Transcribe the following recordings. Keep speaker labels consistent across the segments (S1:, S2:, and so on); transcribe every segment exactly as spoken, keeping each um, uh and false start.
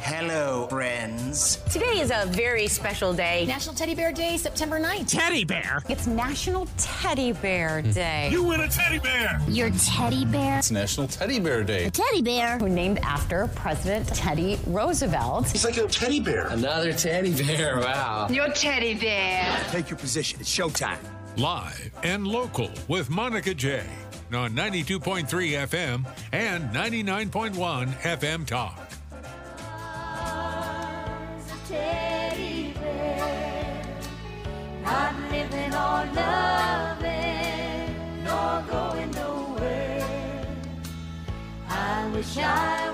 S1: Hello, friends.
S2: Today is a very special day.
S3: National Teddy Bear Day, September ninth.
S1: Teddy bear?
S2: It's National Teddy Bear Day.
S1: You win a teddy bear!
S4: Your teddy bear?
S5: It's National Teddy Bear Day.
S4: A teddy bear?
S2: Who named after President Teddy Roosevelt.
S1: He's like a teddy bear.
S5: Another teddy bear, wow.
S6: Your teddy bear.
S1: Take your position. It's showtime.
S7: Live and local with Monica J. on ninety-two point three F M and ninety-nine point one F M Talk.
S8: Teddy bear, not living or loving, nor going nowhere. I wish I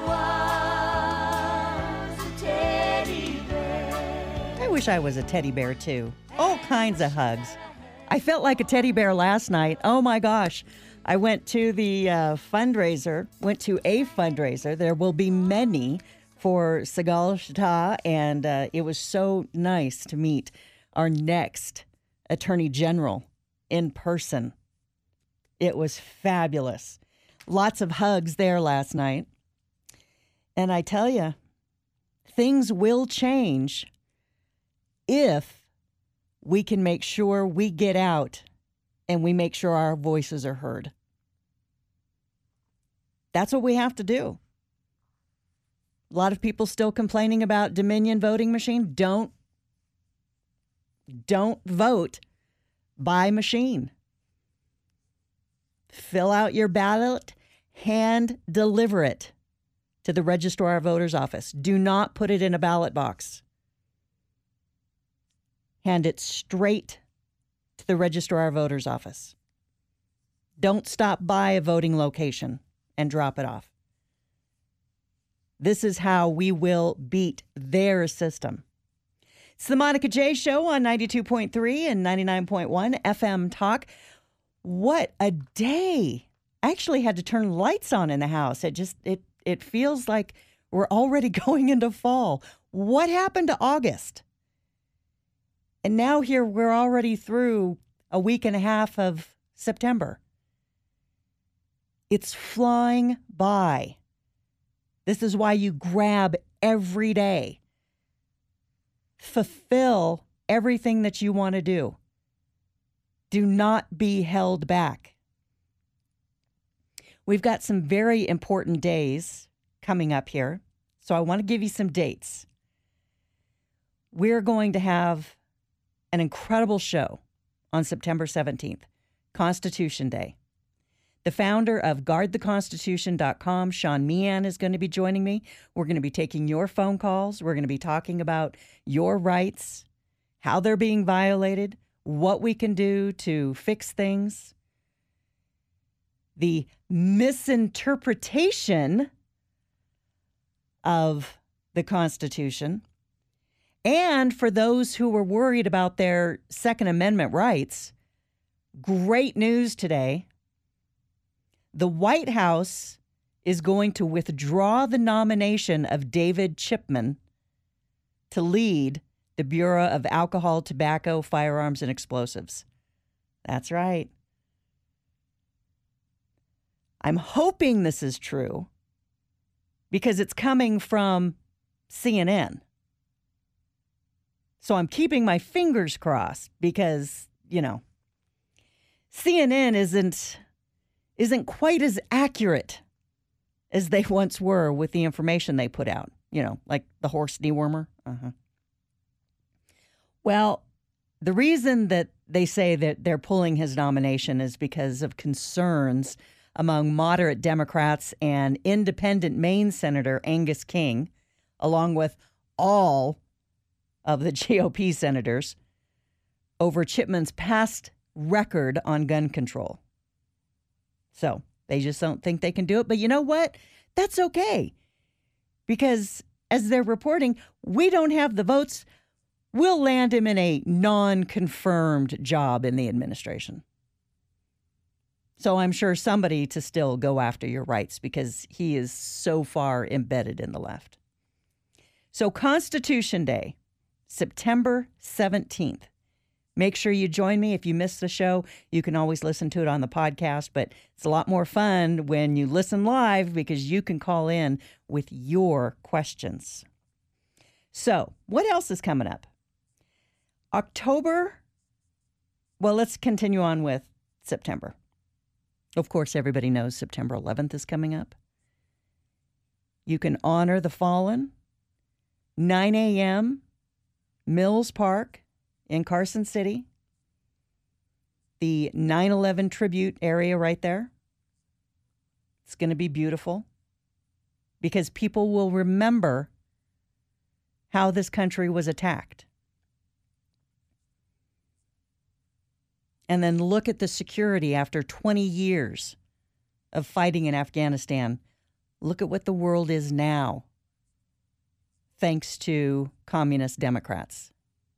S8: was a teddy bear.
S9: I wish I was a teddy bear too. All kinds of hugs. I felt like a teddy bear last night. Oh my gosh. I went to the uh, fundraiser, went to a fundraiser. There will be many for Sigal Chattah, and uh, it was so nice to meet our next Attorney General in person. It was fabulous. Lots of hugs there last night. And I tell you, things will change if we can make sure we get out and we make sure our voices are heard. That's what we have to do. A lot of people still complaining about Dominion voting machine. Don't, don't vote by machine. Fill out your ballot, hand deliver it to the Registrar of Voters office. Do not put it in a ballot box. Hand it straight to the Registrar of Voters office. Don't stop by a voting location and drop it off. This is how we will beat their system. It's the Monica J. Show on ninety-two point three and ninety-nine point one F M Talk. What a day. I actually had to turn lights on in the house. It just, it, it feels like we're already going into fall. What happened to August? And now here we're already through a week and a half of September. It's flying by. This is why you grab every day. Fulfill everything that you want to do. Do not be held back. We've got some very important days coming up here, so I want to give you some dates. We're going to have an incredible show on September seventeenth, Constitution Day. The founder of guard the constitution dot com, Sean Meehan, is going to be joining me. We're going to be taking your phone calls. We're going to be talking about your rights, how they're being violated, what we can do to fix things, the misinterpretation of the Constitution, and for those who were worried about their Second Amendment rights, great news today. The White House is going to withdraw the nomination of David Chipman to lead the Bureau of Alcohol, Tobacco, Firearms, and Explosives. That's right. I'm hoping this is true because it's coming from C N N. So I'm keeping my fingers crossed because, you know, C N N isn't... isn't quite as accurate as they once were with the information they put out. You know, like the horse dewormer. Uh-huh. Well, the reason that they say that they're pulling his nomination is because of concerns among moderate Democrats and independent Maine Senator Angus King, along with all of the G O P senators, over Chipman's past record on gun control. So they just don't think they can do it. But you know what? That's okay. Because as they're reporting, we don't have the votes. We'll land him in a non-confirmed job in the administration. So I'm sure somebody to still go after your rights because he is so far embedded in the left. So Constitution Day, September seventeenth. Make sure you join me. If you missed the show, you can always listen to it on the podcast, but it's a lot more fun when you listen live because you can call in with your questions. So, what else is coming up? October. Well, let's continue on with September. Of course, everybody knows September eleventh is coming up. You can honor the fallen. nine a.m., Mills Park in Carson City. The nine eleven tribute area right there. It's going to be beautiful because people will remember how this country was attacked. And then look at the security after twenty years of fighting in Afghanistan. Look at what the world is now, thanks to communist Democrats.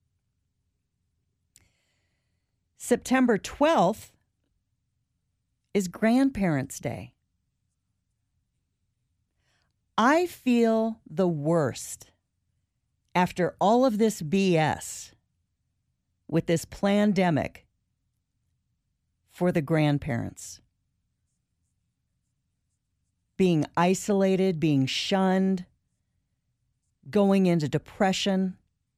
S9: September twelfth is Grandparents' Day. I feel the worst after all of this B S with this plandemic for the grandparents. Being isolated, being shunned, going into depression.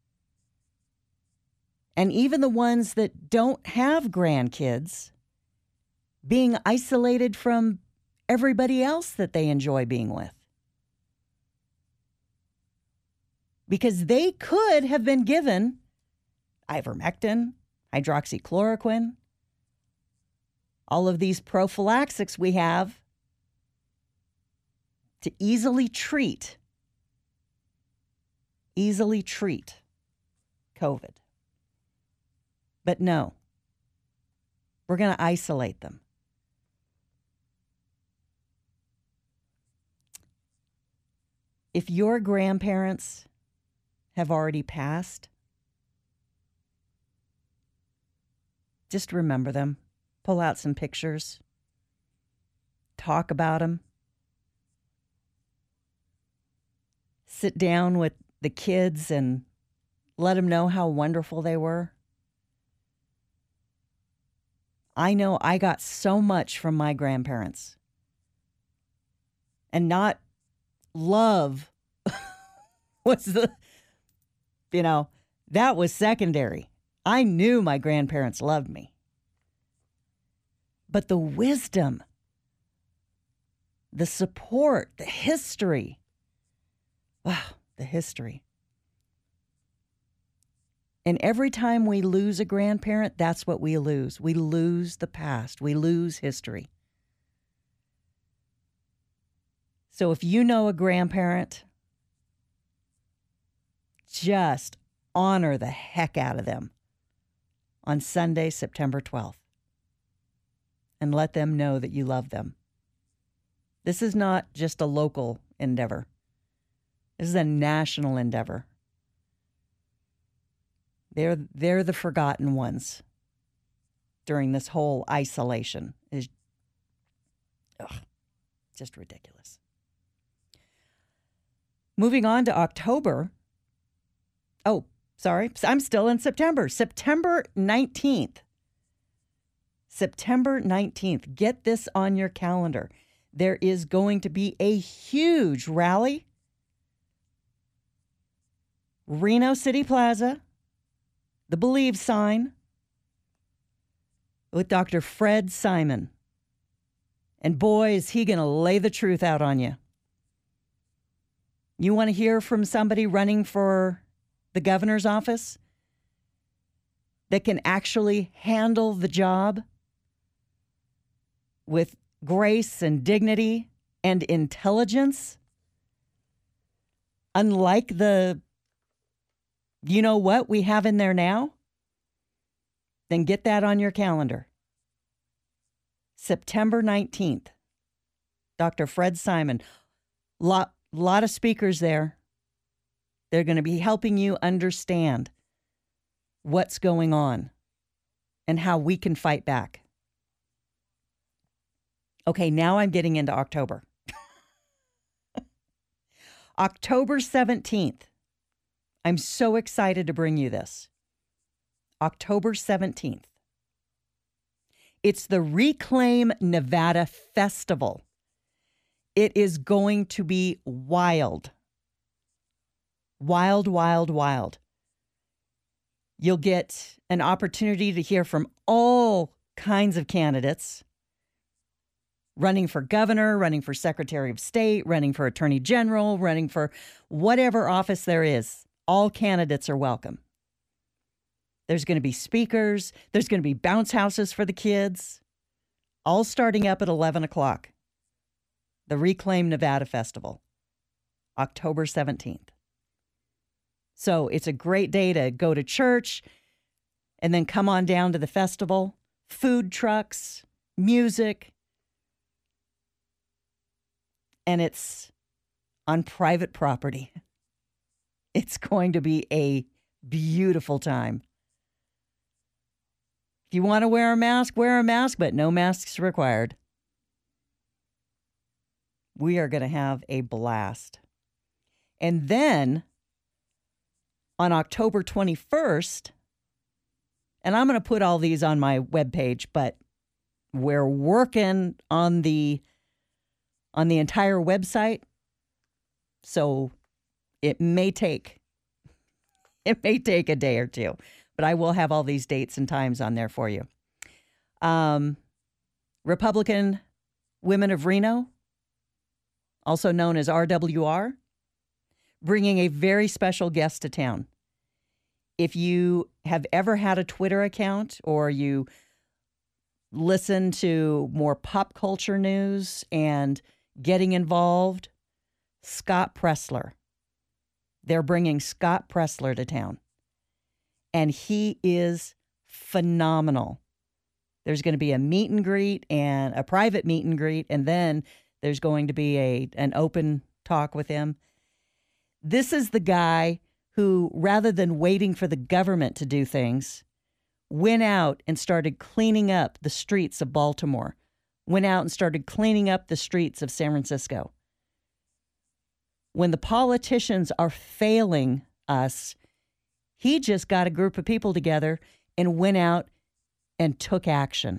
S9: And even the ones that don't have grandkids being isolated from everybody else that they enjoy being with. Because they could have been given ivermectin, hydroxychloroquine, all of these prophylaxis we have to easily treat, easily treat COVID. But no, we're going to isolate them. If your grandparents have already passed, just remember them. Pull out some pictures. Talk about them. Sit down with the kids and let them know how wonderful they were. I know I got so much from my grandparents. And not love was the, you know, that was secondary. I knew my grandparents loved me. But the wisdom, the support, the history, wow, the history. And every time we lose a grandparent, that's what we lose. We lose the past. We lose history. So if you know a grandparent, just honor the heck out of them on Sunday, September twelfth. And let them know that you love them. This is not just a local endeavor. This is a national endeavor. They're, they're the forgotten ones during this whole isolation. Is ugh, just ridiculous. Moving on to October. Oh, sorry. I'm still in September. September nineteenth. September nineteenth. Get this on your calendar. There is going to be a huge rally. Reno City Plaza, the Believe sign, with Doctor Fred Simon. And boy, is he going to lay the truth out on you. You want to hear from somebody running for the governor's office that can actually handle the job with grace and dignity and intelligence, unlike the, you know what, we have in there now? Then get that on your calendar. September nineteenth, Doctor Fred Simon. Lot, lot of speakers there. They're going to be helping you understand what's going on and how we can fight back. Okay, now I'm getting into October. October seventeenth. I'm so excited to bring you this. October seventeenth. It's the Reclaim Nevada Festival. It is going to be wild. Wild, wild, wild. You'll get an opportunity to hear from all kinds of candidates running for governor, running for secretary of state, running for attorney general, running for whatever office there is. All candidates are welcome. There's going to be speakers. There's going to be bounce houses for the kids, all starting up at eleven o'clock. The Reclaim Nevada Festival, October seventeenth. So it's a great day to go to church and then come on down to the festival. Food trucks, music. And it's on private property. It's going to be a beautiful time. If you want to wear a mask, wear a mask, but no masks required. We are going to have a blast. And then on October twenty-first, and I'm going to put all these on my webpage, but we're working on the on the entire website, so it may take it may take a day or two, but I will have all these dates and times on there for you. Um, Republican Women of Reno, also known as R W R, bringing a very special guest to town. If you have ever had a Twitter account or you listen to more pop culture news and getting involved, Scott Presler. They're bringing Scott Presler to town. And he is phenomenal. There's going to be a meet and greet and a private meet and greet, and then there's going to be a an open talk with him. This is the guy who, rather than waiting for the government to do things, went out and started cleaning up the streets of Baltimore, went out and started cleaning up the streets of San Francisco. When the politicians are failing us, he just got a group of people together and went out and took action.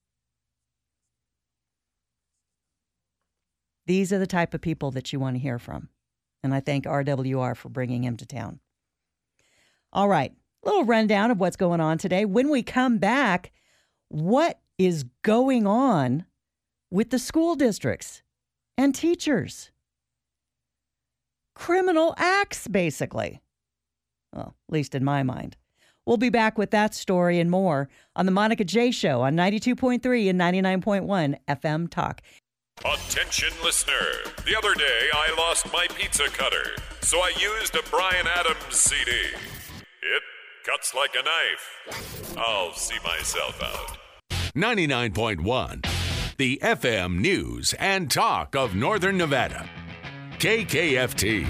S9: These are the type of people that you want to hear from. And I thank R W R for bringing him to town. All right, a little rundown of what's going on today. When we come back, what is going on with the school districts and teachers? Criminal acts, basically. Well, at least in my mind. We'll be back with that story and more on the Monica J Show on ninety-two point three and ninety-nine point one F M Talk.
S6: Attention listener, the other day I lost my pizza cutter, so I used a Bryan Adams C D. It cuts like a knife. I'll see myself out.
S7: ninety-nine point one, the F M News and Talk of Northern Nevada. K K F T.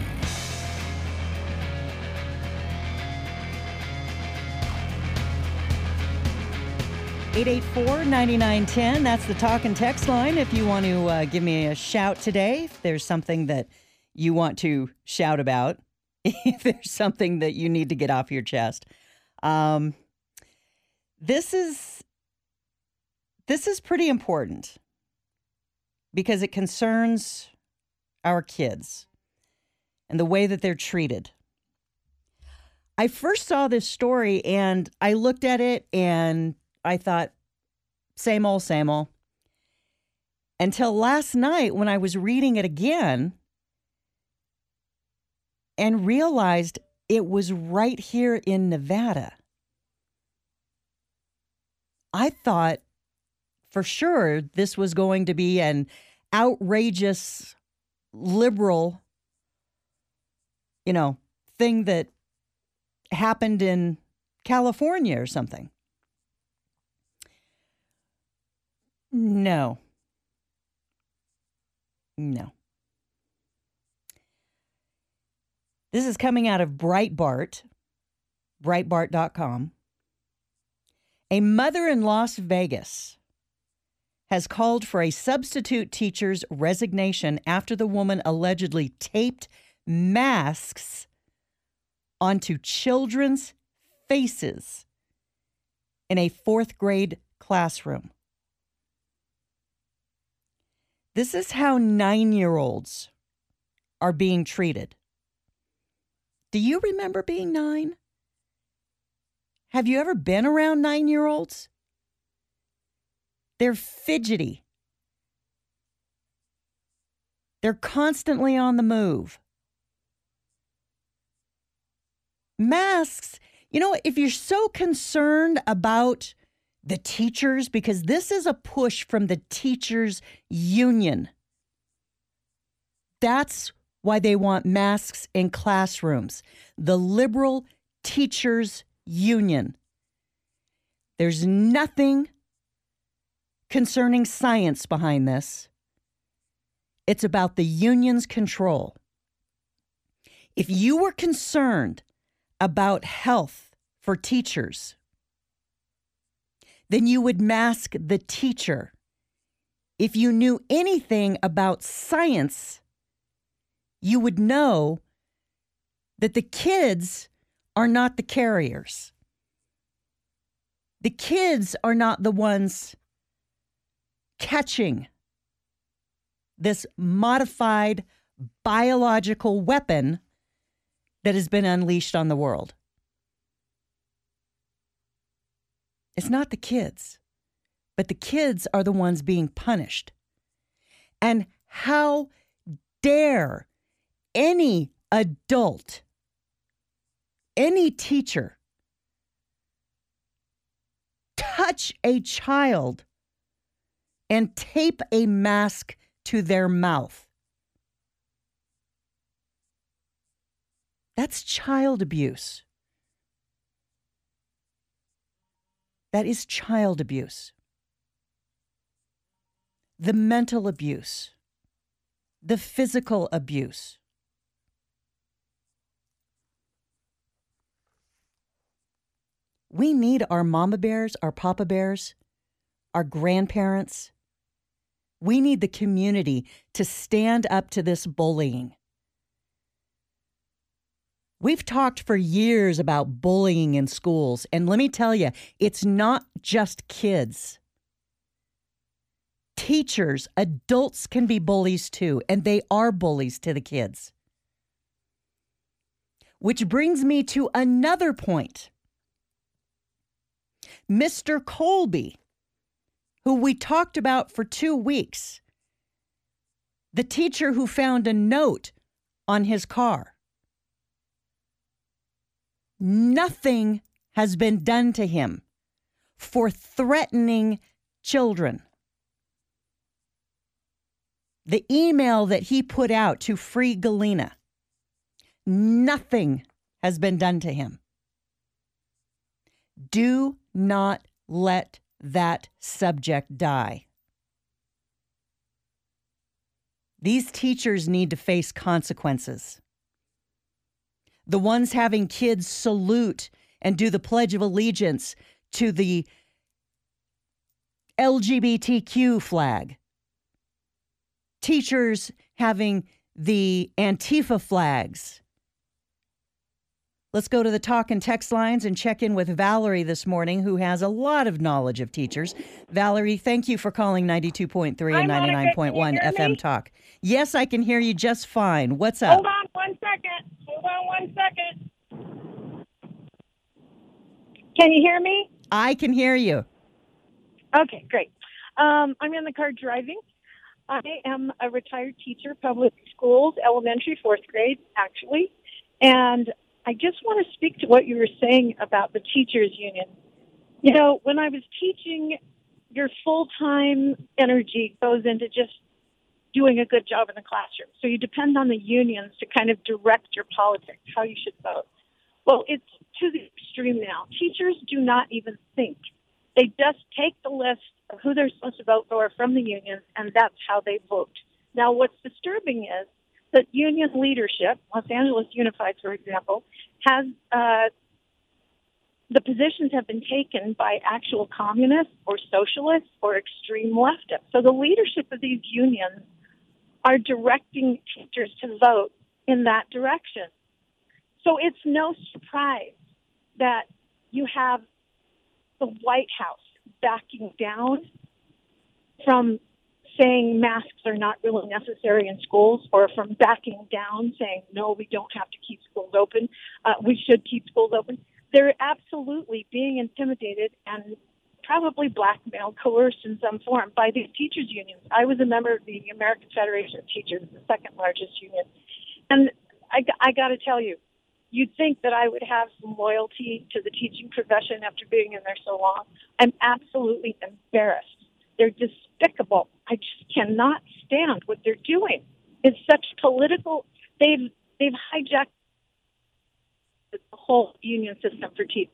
S9: eight eight four, nine nine one zero. That's the talk and text line if you want to uh, give me a shout today. If there's something that you want to shout about, if there's something that you need to get off your chest. Um, this is this is pretty important because it concerns our kids and the way that they're treated. I first saw this story and I looked at it and I thought, same old, same old. Until last night when I was reading it again and realized it was right here in Nevada. I thought for sure this was going to be an outrageous liberal, you know, thing that happened in California or something. No. No. This is coming out of Breitbart, Breitbart dot com. A mother in Las Vegas has called for a substitute teacher's resignation after the woman allegedly taped masks onto children's faces in a fourth grade classroom. This is how nine-year-olds are being treated. Do you remember being nine? Have you ever been around nine-year-olds? They're fidgety. They're constantly on the move. Masks, you know, if you're so concerned about the teachers, because this is a push from the teachers' union. That's why they want masks in classrooms. The liberal teachers' union. There's nothing concerning science behind this. It's about the union's control. If you were concerned about health for teachers, then you would mask the teacher. If you knew anything about science, you would know that the kids are not the carriers. The kids are not the ones catching this modified biological weapon that has been unleashed on the world. It's not the kids, but the kids are the ones being punished. And how dare any adult, any teacher, touch a child and tape a mask to their mouth? That's child abuse. That is child abuse. The mental abuse, the physical abuse. We need our mama bears, our papa bears, our grandparents. We need the community to stand up to this bullying. We've talked for years about bullying in schools, and let me tell you, it's not just kids. Teachers, adults can be bullies too, and they are bullies to the kids. Which brings me to another point. Mister Colby, who we talked about for two weeks, the teacher who found a note on his car. Nothing has been done to him for threatening children. The email that he put out to free Galena, nothing has been done to him. Do not let that subject die. These teachers need to face consequences. The ones having kids salute and do the Pledge of Allegiance to the L G B T Q flag. Teachers having the Antifa flags. Let's go to the talk and text lines and check in with Valerie this morning, who has a lot of knowledge of teachers. Valerie, thank you for calling ninety-two point three and ninety-nine point one F M Talk. Yes, I can hear you just fine. What's up?
S10: Hold on one second. Hold on one second. Can you hear me?
S9: I can hear you.
S10: Okay, great. Um, I'm in the car driving. I am a retired teacher, public schools, elementary, fourth grade, actually. And I just want to speak to what you were saying about the teachers union. You know, when I was teaching, your full-time energy goes into just doing a good job in the classroom. So you depend on the unions to kind of direct your politics, how you should vote. Well, it's to the extreme now. Teachers do not even think. They just take the list of who they're supposed to vote for from the unions, and that's how they vote. Now, what's disturbing is that union leadership, Los Angeles Unified, for example, has uh, the positions have been taken by actual communists or socialists or extreme leftists. So the leadership of these unions are directing teachers to vote in that direction. So it's no surprise that you have the White House backing down from saying masks are not really necessary in schools, or from backing down, saying, no, we don't have to keep schools open. Uh, we should keep schools open. They're absolutely being intimidated and probably blackmailed, coerced in some form by these teachers' unions. I was a member of the American Federation of Teachers, the second largest union. And I, I got to tell you, you'd think that I would have some loyalty to the teaching profession after being in there so long. I'm absolutely embarrassed. They're despicable. I just cannot stand what they're doing. It's such political. They've they've hijacked the whole union system for teachers.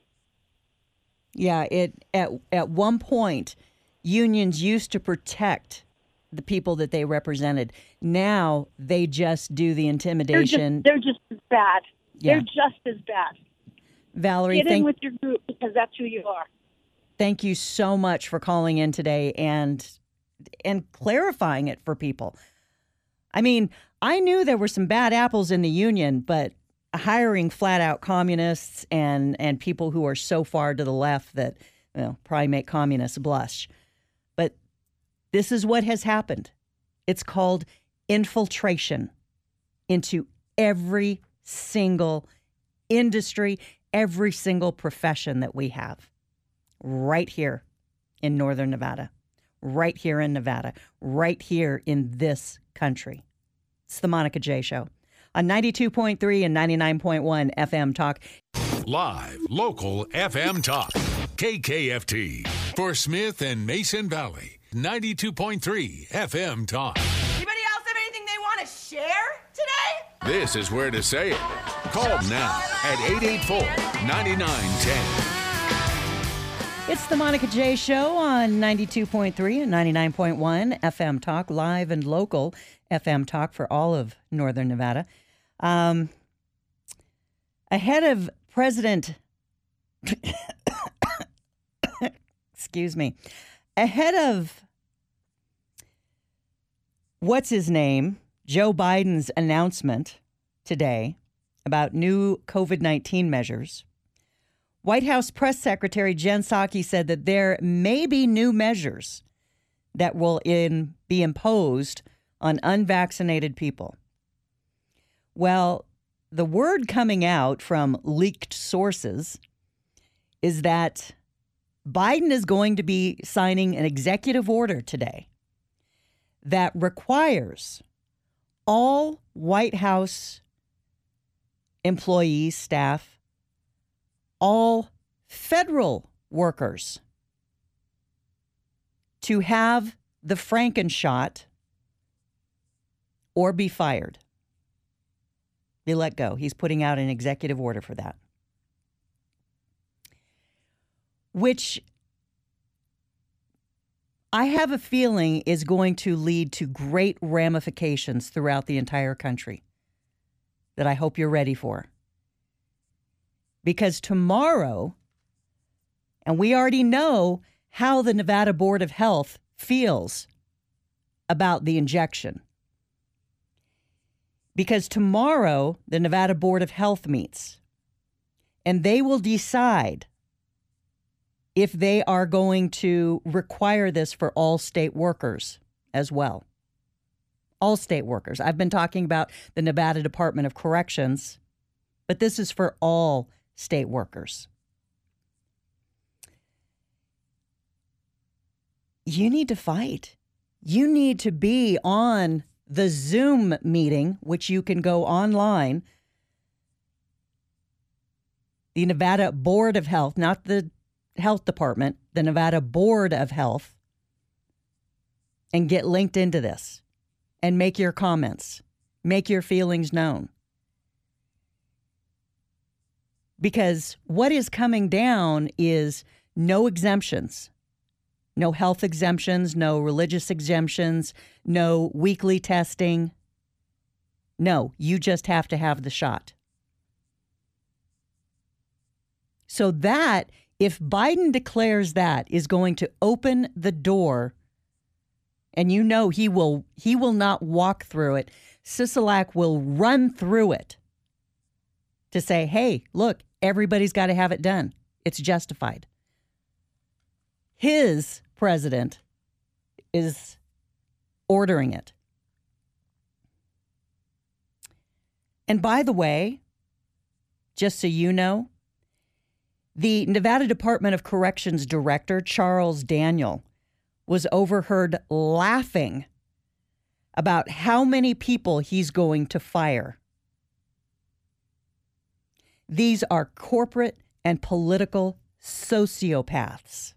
S9: Yeah, it at at one point, unions used to protect the people that they represented. Now they just do the intimidation.
S10: They're just, they're just as bad.
S9: Yeah.
S10: They're just as bad.
S9: Valerie,
S10: get in
S9: thank,
S10: with your group because that's who you are.
S9: Thank you so much for calling in today and and clarifying it for people. I mean, I knew there were some bad apples in the union, but hiring flat out communists and, and people who are so far to the left that, you know, probably make communists blush. But this is what has happened. It's called infiltration into every single industry, every single profession that we have right here in Northern Nevada, right here in Nevada, right here in this country. It's the Monica J. Show on ninety-two point three and ninety-nine point one F M Talk.
S7: Live, local F M Talk. K K F T. For Smith and Mason Valley. ninety-two point three F M Talk.
S11: Anybody else have anything they want to share today?
S7: This is where to say it. Call now at eight eight four, nine nine one zero.
S9: It's the Monica J. Show on ninety-two point three and ninety-nine point one F M Talk, live and local F M Talk for all of Northern Nevada. Um, ahead of President, excuse me, ahead of what's his name, Joe Biden's announcement today about new COVID nineteen measures, White House Press Secretary Jen Psaki said that there may be new measures that will in, be imposed on unvaccinated people. Well, the word coming out from leaked sources is that Biden is going to be signing an executive order today that requires all White House employees, staff, all federal workers to have the Frankenshot or be fired. Be let go. He's putting out an executive order for that. Which I have a feeling is going to lead to great ramifications throughout the entire country that I hope you're ready for. Because tomorrow, and we already know how the Nevada Board of Health feels about the injection. Because tomorrow, the Nevada Board of Health meets, and they will decide if they are going to require this for all state workers as well. All state workers. I've been talking about the Nevada Department of Corrections, but this is for all state workers. You need to fight. You need to be on the Zoom meeting, which you can go online. The Nevada Board of Health, not the Health Department, the Nevada Board of Health, and get linked into this and make your comments, make your feelings known. Because what is coming down is no exemptions, no health exemptions, no religious exemptions, no weekly testing. No, you just have to have the shot. So that, if Biden declares that, is going to open the door, and you know he will he will not walk through it. Sisolak will run through it to say, hey, look, everybody's got to have it done. It's justified. His president is ordering it. And by the way, just so you know, the Nevada Department of Corrections Director, Charles Daniel, was overheard laughing about how many people he's going to fire. These are corporate and political sociopaths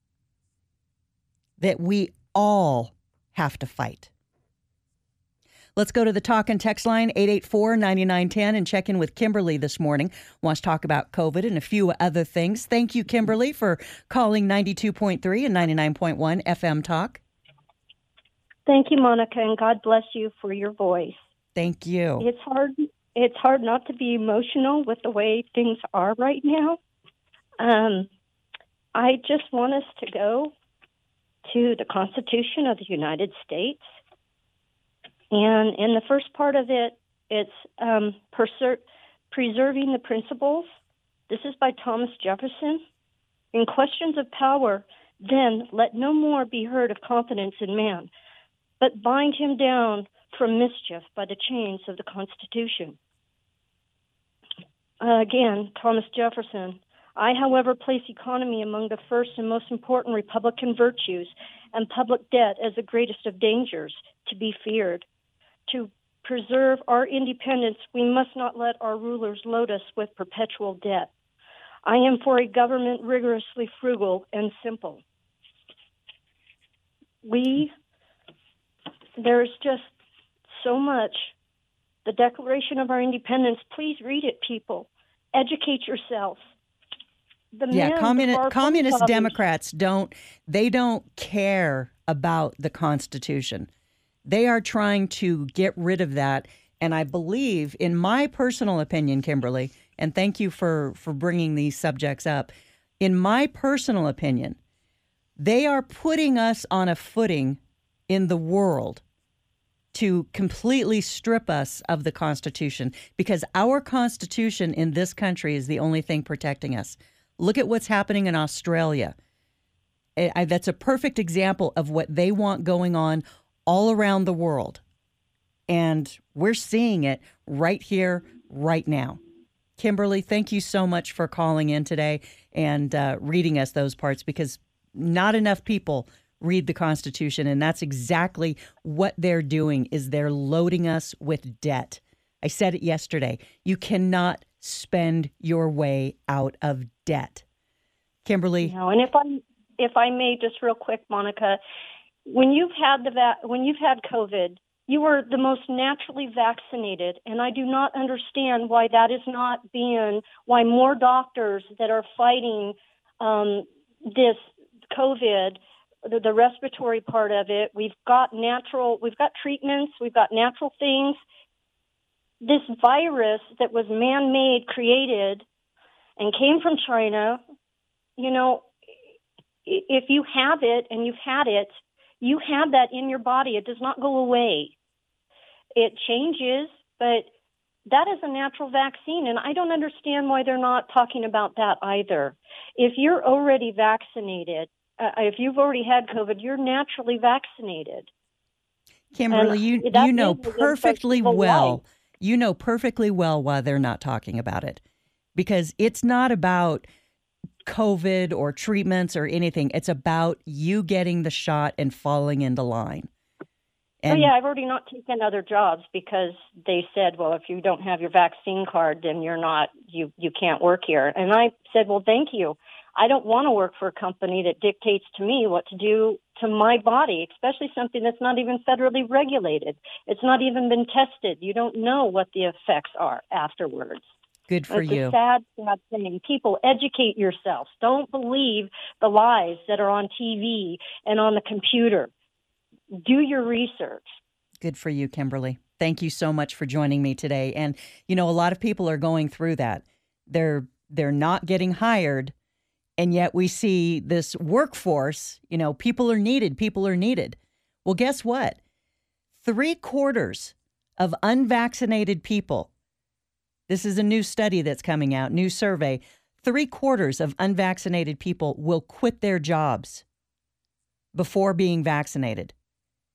S9: that we all have to fight. Let's go to the talk and text line, eight eight four, nine nine one zero, and check in with Kimberly this morning. Wants to talk about COVID and a few other things. Thank you, Kimberly, for calling ninety-two point three and ninety-nine point one F M Talk.
S12: Thank you, Monica, and God bless you for your voice.
S9: Thank you.
S12: It's hard. It's hard not to be emotional with the way things are right now. Um, I just want us to go to the Constitution of the United States. And in the first part of it, it's um, preser- preserving the principles. This is by Thomas Jefferson. In questions of power, then let no more be heard of confidence in man, but bind him down from mischief by the chains of the Constitution. Uh, again, Thomas Jefferson. I, however, place economy among the first and most important Republican virtues, and public debt as the greatest of dangers to be feared. To preserve our independence, we must not let our rulers load us with perpetual debt. I am for a government rigorously frugal and simple. We, there's just so much. The Declaration of our Independence, please read it, people. Educate yourself. The
S9: yeah, communi- communist
S12: fathers,
S9: Democrats don't, they don't care about the Constitution. They are trying to get rid of that. And I believe, in my personal opinion, Kimberly, and thank you for, for bringing these subjects up, in my personal opinion, they are putting us on a footing in the world to completely strip us of the Constitution, because our Constitution in this country is the only thing protecting us. Look at what's happening in Australia. I, I, that's a perfect example of what they want going on all around the world. And we're seeing it right here, right now. Kimberly, thank you so much for calling in today and uh, reading us those parts, because not enough people read the Constitution, and that's exactly what they're doing, is they're loading us with debt. I said it yesterday. You cannot spend your way out of debt. Kimberly?
S12: No, and if I if I may, just real quick, Monica, when you've had the va- when you've had COVID, you were the most naturally vaccinated, and I do not understand why that is not being, why more doctors that are fighting um, this COVID, the, the respiratory part of it, we've got natural, we've got treatments, we've got natural things. This virus that was man-made, created, and came from China, you know, if you have it and you've had it, you have that in your body. It does not go away. It changes, but that is a natural vaccine, and I don't understand why they're not talking about that either. If you're already vaccinated, uh, if you've already had COVID, you're naturally vaccinated.
S9: Kimberly, you, you know perfectly well, life. you know perfectly well why they're not talking about it, because it's not about COVID or treatments or anything. It's about you getting the shot and falling into line. And,
S12: oh, yeah, I've already not taken other jobs because they said, well, if you don't have your vaccine card, then you're not, you, you can't work here. And I said, well, thank you. I don't want to work for a company that dictates to me what to do to my body, especially something that's not even federally regulated. It's not even been tested. You don't know what the effects are afterwards.
S9: Good for
S12: it's
S9: you.
S12: It's a sad, sad thing. People, educate yourselves. Don't believe the lies that are on T V and on the computer. Do your research.
S9: Good for you, Kimberly. Thank you so much for joining me today. And, you know, a lot of people are going through that. They're they're not getting hired, and yet we see this workforce, you know, people are needed, people are needed. Well, guess what? Three quarters of unvaccinated people, this is a new study that's coming out, new survey, three quarters of unvaccinated people will quit their jobs before being vaccinated.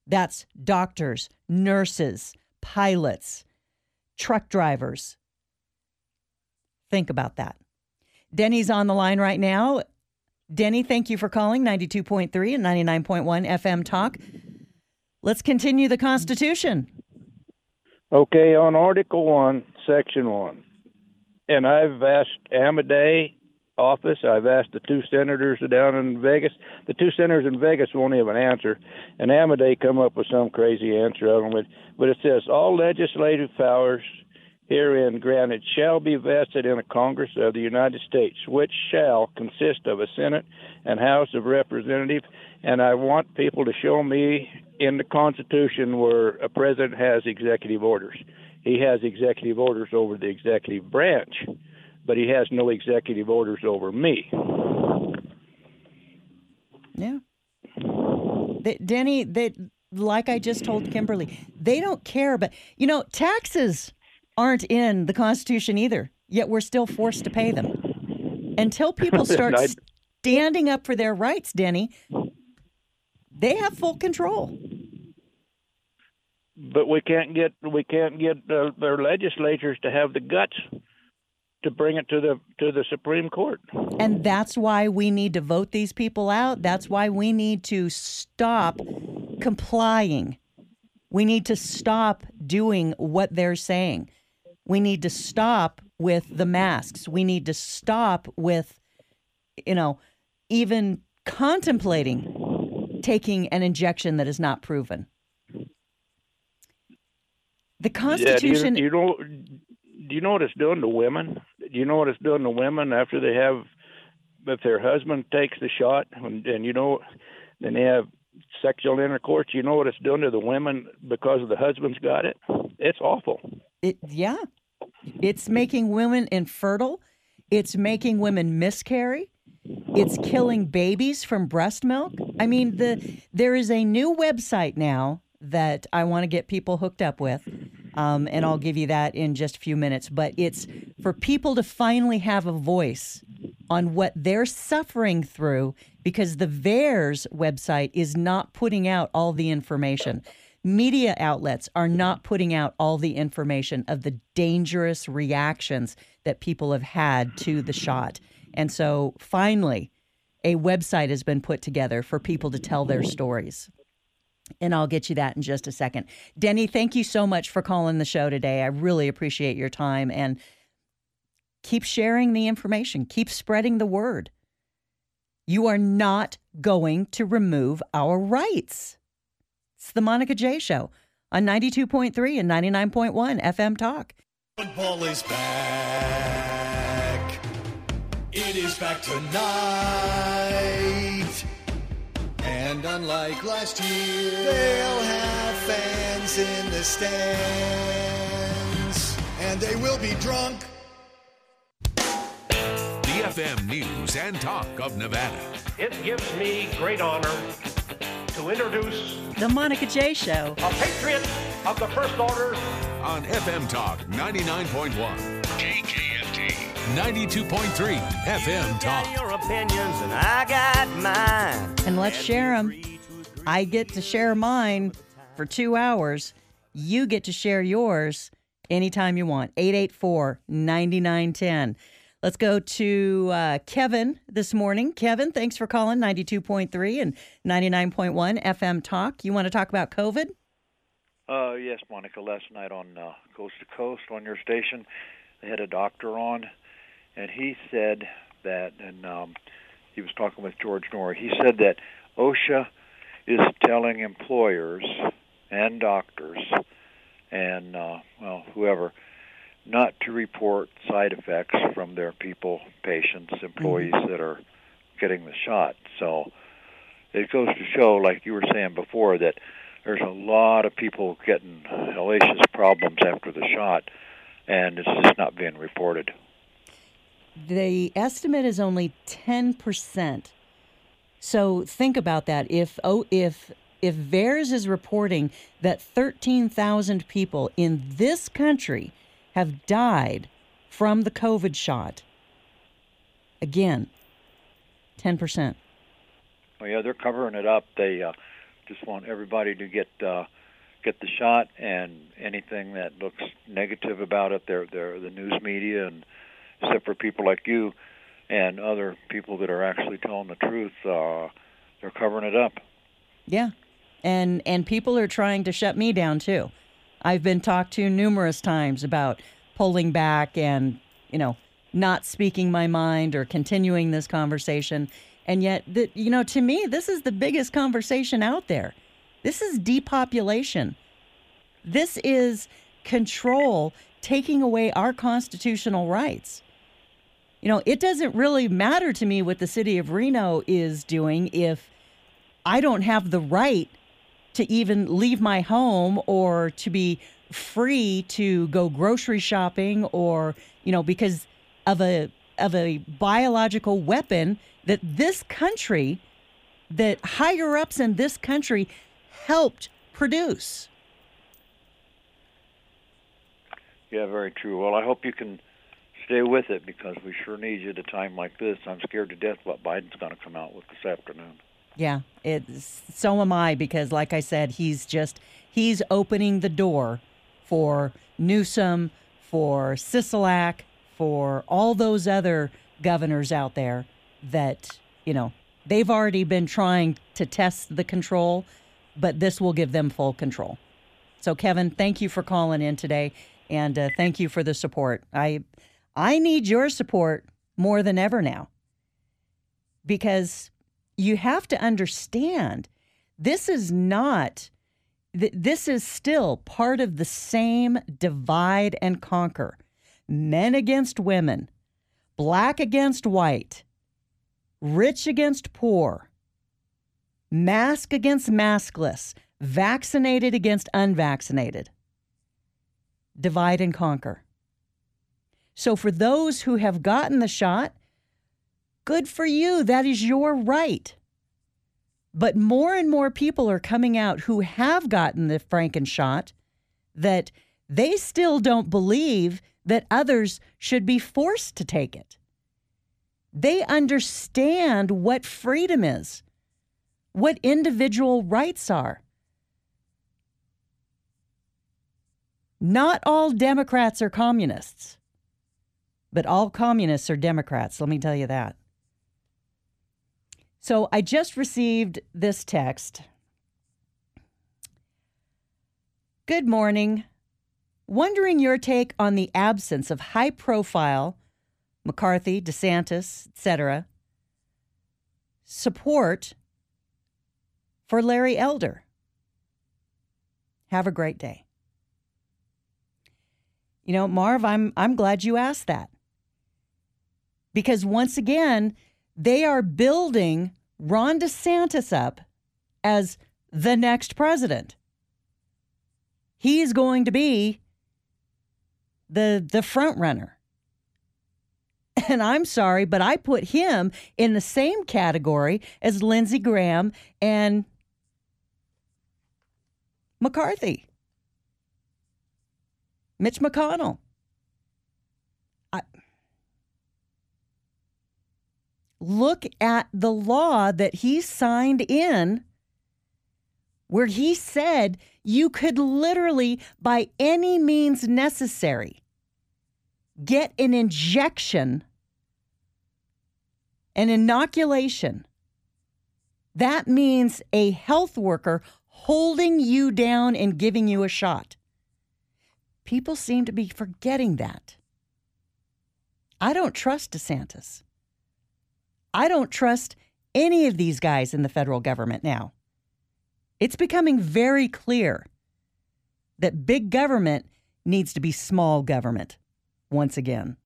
S9: That's doctors, nurses, pilots, truck drivers. Think about that. Denny's on the line right now. Denny, thank you for calling ninety-two point three and ninety-nine point one F M Talk. Let's continue the Constitution.
S13: Okay, on Article one, Section one, and I've asked Amadei office, I've asked the two senators down in Vegas. The two senators in Vegas won't even answer, and Amadei come up with some crazy answer of them. But, but it says, all legislative powers herein granted shall be vested in a Congress of the United States, which shall consist of a Senate and House of Representatives. And I want people to show me in the Constitution where a president has executive orders. He has executive orders over the executive branch, but he has no executive orders over me.
S9: Yeah. They, Denny, they, like I just told Kimberly, they don't care. But, you know, taxes aren't in the Constitution either, yet we're still forced to pay them. Until people start standing up for their rights, Denny, they have full control.
S13: But we can't get we can't get uh, their legislatures to have the guts to bring it to the to the Supreme Court.
S9: And that's why we need to vote these people out. That's why we need to stop complying. We need to stop doing what they're saying. We need to stop with the masks. We need to stop with, you know, even contemplating taking an injection that is not proven. The Constitution.
S13: Yeah, do you, do you know? Do you know what it's doing to women? Do you know what it's doing to women after they have, if their husband takes the shot, and, and you know, then they have sexual intercourse? You know what it's doing to the women because the husband's got it? It's awful.
S9: It, yeah. It's making women infertile. It's making women miscarry. It's killing babies from breast milk. I mean, the there is a new website now that I want to get people hooked up with, um, and I'll give you that in just a few minutes. But it's for people to finally have a voice on what they're suffering through, because the V A E R S website is not putting out all the information. Media outlets are not putting out all the information of the dangerous reactions that people have had to the shot. And so finally, a website has been put together for people to tell their stories. And I'll get you that in just a second. Denny, thank you so much for calling the show today. I really appreciate your time. And keep sharing the information. Keep spreading the word. You are not going to remove our rights. It's the Monica J. Show on ninety-two point three and ninety-nine point one F M Talk.
S14: Football is back. It is back tonight. And unlike last year, they'll have fans in the stands. And they will be drunk.
S7: The F M News and Talk of Nevada.
S15: It gives me great honor to introduce
S9: the Monica J. Show,
S15: a patriot of the First Order,
S7: on F M Talk ninety-nine point one, K K F T ninety-two point three F M Talk.
S8: You got your opinions and I got mine.
S9: And let's share them. I get to share mine for two hours. You get to share yours anytime you want. eight eight four, nine nine one zero. Let's go to uh, Kevin this morning. Kevin, thanks for calling ninety-two point three and ninety-nine point one F M Talk. You want to talk about COVID?
S16: Uh, yes, Monica. Last night on uh, Coast to Coast on your station, they had a doctor on, and he said that, and um, he was talking with George Norrie, he said that OSHA is telling employers and doctors and, uh, well, whoever, not to report side effects from their people, patients, employees mm-hmm. that are getting the shot. So it goes to show, like you were saying before, that there's a lot of people getting hellacious problems after the shot, and it's just not being reported.
S9: The estimate is only ten percent. So think about that. If oh, if if V A E R S is reporting that thirteen thousand people in this country have died from the COVID shot, again, ten percent.
S16: Well, yeah, they're covering it up. They uh, just want everybody to get uh, get the shot, and anything that looks negative about it, they're, they're the news media, and except for people like you and other people that are actually telling the truth, uh, they're covering it up.
S9: Yeah, and and people are trying to shut me down too. I've been talked to numerous times about pulling back and, you know, not speaking my mind or continuing this conversation. And yet, the, you know, to me, this is the biggest conversation out there. This is depopulation. This is control taking away our constitutional rights. You know, it doesn't really matter to me what the city of Reno is doing if I don't have the right to even leave my home or to be free to go grocery shopping, or, you know, because of a of a biological weapon that this country, that higher ups in this country helped produce.
S16: Yeah, very true. Well, I hope you can stay with it, because we sure need you at a time like this. I'm scared to death what Biden's going to come out with this afternoon.
S9: Yeah, it's, so am I, because like I said, he's just, he's opening the door for Newsom, for Sisolak, for all those other governors out there that, you know, they've already been trying to test the control, but this will give them full control. So, Kevin, thank you for calling in today, and uh, thank you for the support. I, I need your support more than ever now, because you have to understand this is not, th- this is still part of the same divide and conquer. Men against women, black against white, rich against poor, mask against maskless, vaccinated against unvaccinated. Divide and conquer. So for those who have gotten the shot, good for you. That is your right. But more and more people are coming out who have gotten the Franken shot that they still don't believe that others should be forced to take it. They understand what freedom is, what individual rights are. Not all Democrats are communists, but all communists are Democrats. Let me tell you that. So I just received this text. Good morning. Wondering your take on the absence of high-profile McCarthy, DeSantis, et cetera support for Larry Elder. Have a great day. You know, Marv, I'm I'm glad you asked that. Because once again, they are building Ron DeSantis up as the next president. He's going to be the the front runner. And I'm sorry, but I put him in the same category as Lindsey Graham and McCarthy. Mitch McConnell. I, look at the law that he signed in, where he said you could literally, by any means necessary, get an injection, an inoculation. That means a health worker holding you down and giving you a shot. People seem to be forgetting that. I don't trust DeSantis. I don't trust any of these guys in the federal government now. It's becoming very clear that big government needs to be small government once again.